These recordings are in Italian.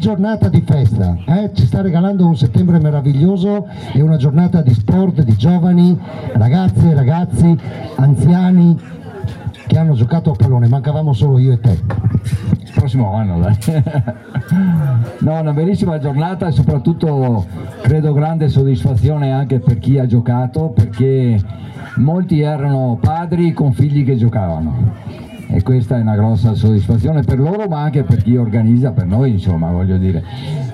giornata di festa, ci sta regalando un settembre meraviglioso e una giornata di sport, di giovani, ragazze e ragazzi, anziani che hanno giocato a pallone, mancavamo solo io e te. Prossimo anno, dai. No, una bellissima giornata e soprattutto credo grande soddisfazione anche per chi ha giocato, perché molti erano padri con figli che giocavano e questa è una grossa soddisfazione per loro, ma anche per chi organizza, per noi, insomma, voglio dire.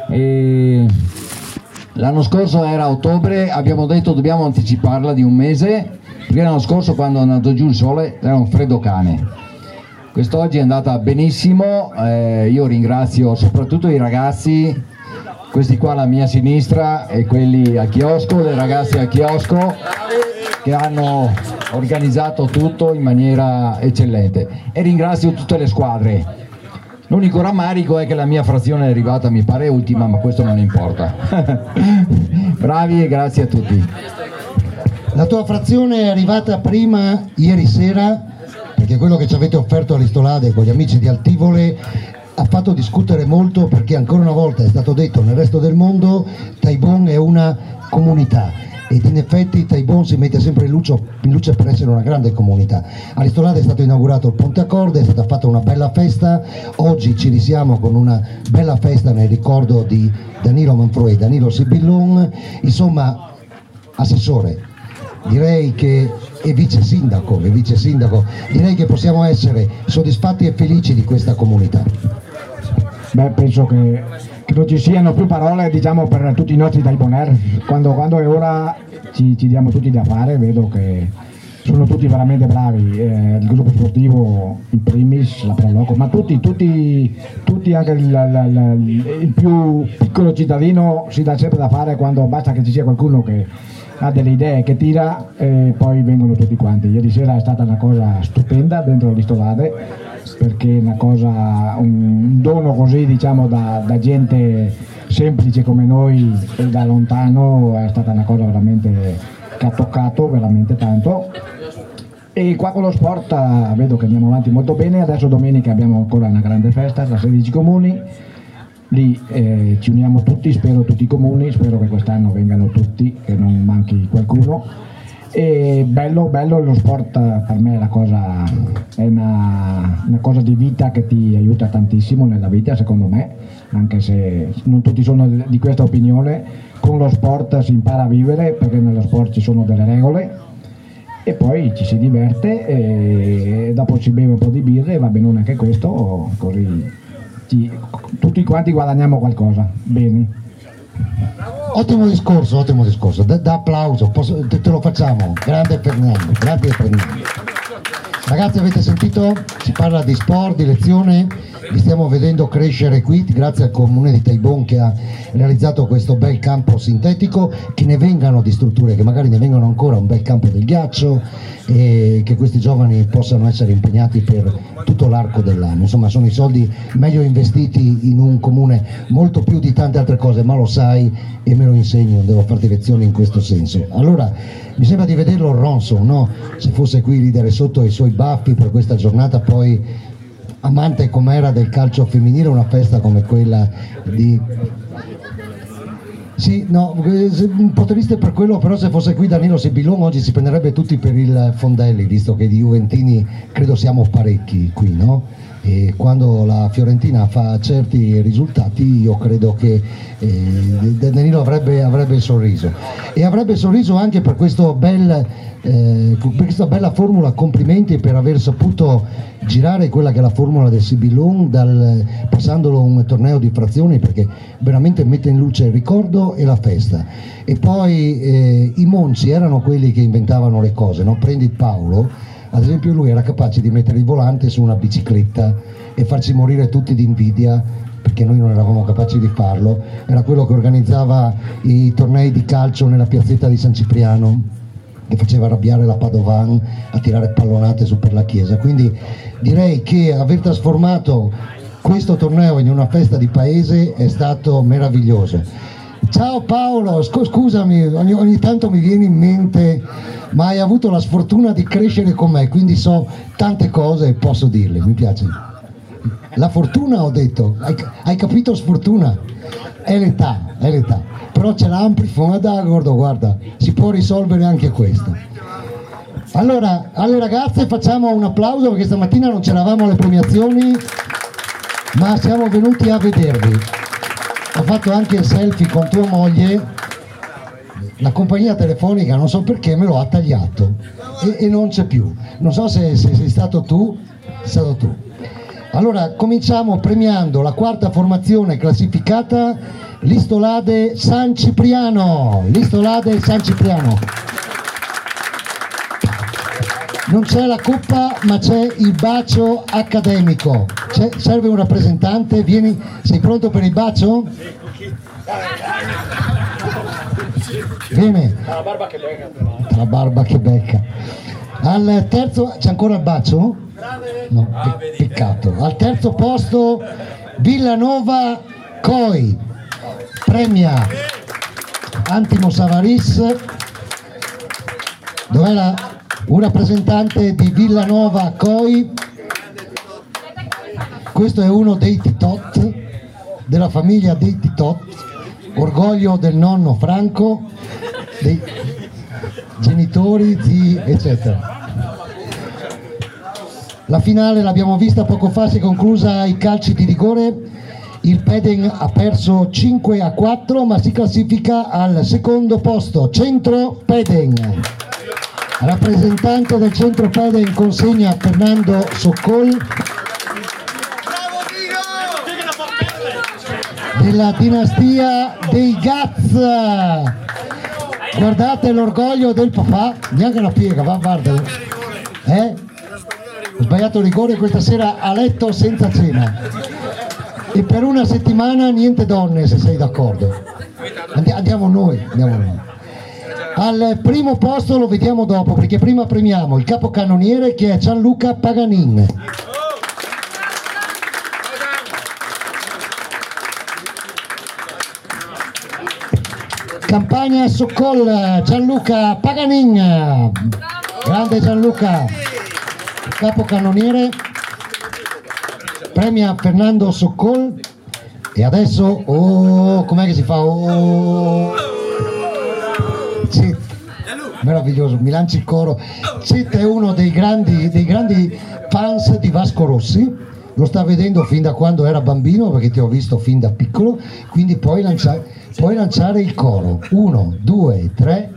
L'anno scorso era ottobre, abbiamo detto dobbiamo anticiparla di un mese, perché l'anno scorso quando è andato giù il sole era un freddo cane. Quest'oggi è andata benissimo, io ringrazio soprattutto i ragazzi, questi qua alla mia sinistra e quelli al chiosco, le ragazze al chiosco che hanno organizzato tutto in maniera eccellente, e ringrazio tutte le squadre. L'unico rammarico è che la mia frazione è arrivata, mi pare, ultima, ma questo non importa. Bravi e grazie a tutti. La tua frazione è arrivata prima ieri sera, perché quello che ci avete offerto all'Istolade con gli amici di Altivole ha fatto discutere molto, perché ancora una volta è stato detto nel resto del mondo Taibon è una comunità, ed in effetti Taibon si mette sempre in luce per essere una grande comunità. All'Istolade è stato inaugurato il ponte a corde, è stata fatta una bella festa, oggi ci risiamo con una bella festa nel ricordo di Danilo Manfroi e Danilo Sibillon. Insomma, assessore, direi che e vice sindaco, direi che possiamo essere soddisfatti e felici di questa comunità. Beh, penso che non ci siano più parole, diciamo, per tutti i nostri Taiboner. Quando è ora ci diamo tutti da fare, vedo che sono tutti veramente bravi, il gruppo sportivo in primis, la Proloco, ma tutti, anche il più piccolo cittadino si dà sempre da fare, quando basta che ci sia qualcuno che ha delle idee, che tira, e poi vengono tutti quanti. Ieri sera è stata una cosa stupenda dentro l'Istolade, perché un dono così, diciamo, da gente semplice come noi e da lontano, è stata una cosa veramente che ha toccato veramente tanto. E qua con lo sport vedo che andiamo avanti molto bene. Adesso domenica abbiamo ancora una grande festa tra 16 comuni, lì ci uniamo tutti, spero tutti i comuni, spero che quest'anno vengano tutti, che non manchi qualcuno. E bello lo sport, per me è una cosa di vita che ti aiuta tantissimo nella vita, secondo me, anche se non tutti sono di questa opinione. Con lo sport si impara a vivere, perché nello sport ci sono delle regole e poi ci si diverte, e dopo si beve un po' di birra e va bene anche questo, così tutti quanti guadagniamo qualcosa. Bene. Ottimo discorso, da applauso, te lo facciamo, grande Fernando. Ragazzi, avete sentito? Si parla di sport, di lezione, li stiamo vedendo crescere qui grazie al comune di Taibon che ha realizzato questo bel campo sintetico, che ne vengano di strutture, che magari ne vengano ancora un bel campo del ghiaccio, e che questi giovani possano essere impegnati per tutto l'arco dell'anno. Insomma, sono i soldi meglio investiti in un comune, molto più di tante altre cose, ma lo sai e me lo insegni, non devo farti lezioni in questo senso. Allora, mi sembra di vederlo Ronson, no? Se fosse qui ridere sotto i suoi baffi per questa giornata, poi amante com'era del calcio femminile, una festa come quella di... Sì, no, un po' triste per quello, però se fosse qui Danilo Sibillon oggi si prenderebbe tutti per il Fondelli, visto che di Juventini credo siamo parecchi qui, no? E quando la Fiorentina fa certi risultati io credo che Danilo avrebbe il sorriso, e avrebbe il sorriso anche per questo per questa bella formula. Complimenti per aver saputo girare quella che è la formula del Sibillon, passandolo un torneo di frazioni, perché veramente mette in luce il ricordo e la festa. E poi i Monci erano quelli che inventavano le cose, no? Prendi Paolo, ad esempio, lui era capace di mettere il volante su una bicicletta e farci morire tutti di invidia, perché noi non eravamo capaci di farlo. Era quello che organizzava i tornei di calcio nella piazzetta di San Cipriano, che faceva arrabbiare la Padovan a tirare pallonate su per la chiesa. Quindi direi che aver trasformato questo torneo in una festa di paese è stato meraviglioso. Ciao Paolo, scusami, ogni tanto mi viene in mente, ma hai avuto la sfortuna di crescere con me, quindi so tante cose e posso dirle, mi piace. La fortuna ho detto, hai capito sfortuna? È l'età, però c'è l'amplifon d'accordo, guarda, si può risolvere anche questo. Allora, alle ragazze facciamo un applauso perché stamattina non c'eravamo alle premiazioni, ma siamo venuti a vedervi. Ho fatto anche il selfie con tua moglie, la compagnia telefonica non so perché me lo ha tagliato e non c'è più, non so se sei stato tu, Allora cominciamo premiando la quarta formazione classificata, Listolade San Cipriano. Non c'è la coppa ma c'è il bacio accademico. Serve un rappresentante, vieni, sei pronto per il bacio? Bene. La barba che becca. Al terzo, c'è ancora il bacio? No, peccato. Al terzo posto Villanova Coi, premia Antimo Savaris. Dov'è un rappresentante di Villanova Coi? Questo è uno dei Titot, della famiglia dei Titot, orgoglio del nonno Franco, dei genitori, zii, eccetera. La finale l'abbiamo vista poco fa, si è conclusa ai calci di rigore. Il Peden ha perso 5-4 ma si classifica al secondo posto. Centro Peden. Rappresentante del Centro Peden consegna a Fernando Soccol della dinastia dei Gaz. Guardate l'orgoglio del papà, neanche una piega, va, guarda. Ho sbagliato il rigore, questa sera a letto senza cena. E per una settimana niente donne, se sei d'accordo. Andiamo noi. Al primo posto lo vediamo dopo, perché prima premiamo il capocannoniere che è Gianluca Paganin. Campagna Soccol, Gianluca Paganin. Grande Gianluca, capocannoniere. Premia Fernando Soccol. E adesso, com'è che si fa? Cit, meraviglioso, mi lanci il coro. Cit è uno dei grandi fans di Vasco Rossi, lo sta vedendo fin da quando era bambino, perché ti ho visto fin da piccolo, quindi puoi lanciare il coro. 1, 2, 3.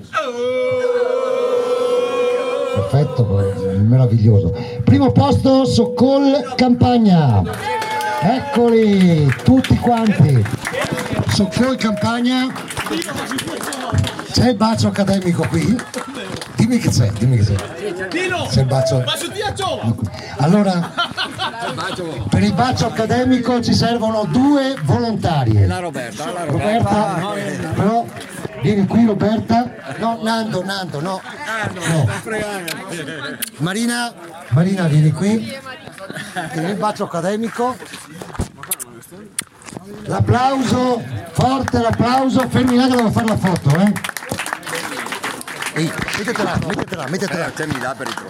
Perfetto, meraviglioso. Primo posto Soccol Campagna. Eccoli tutti quanti. Soccol Campagna. C'è il bacio accademico qui? Dimmi che c'è. C'è il bacio. Allora, per il bacio accademico ci servono 2 volontarie. La Roberta, però vieni qui Roberta. No, Nando, no. Marina, vieni qui. Per il bacio accademico. L'applauso, forte l'applauso, fermi là che devo fare la foto, Ehi, mettetela.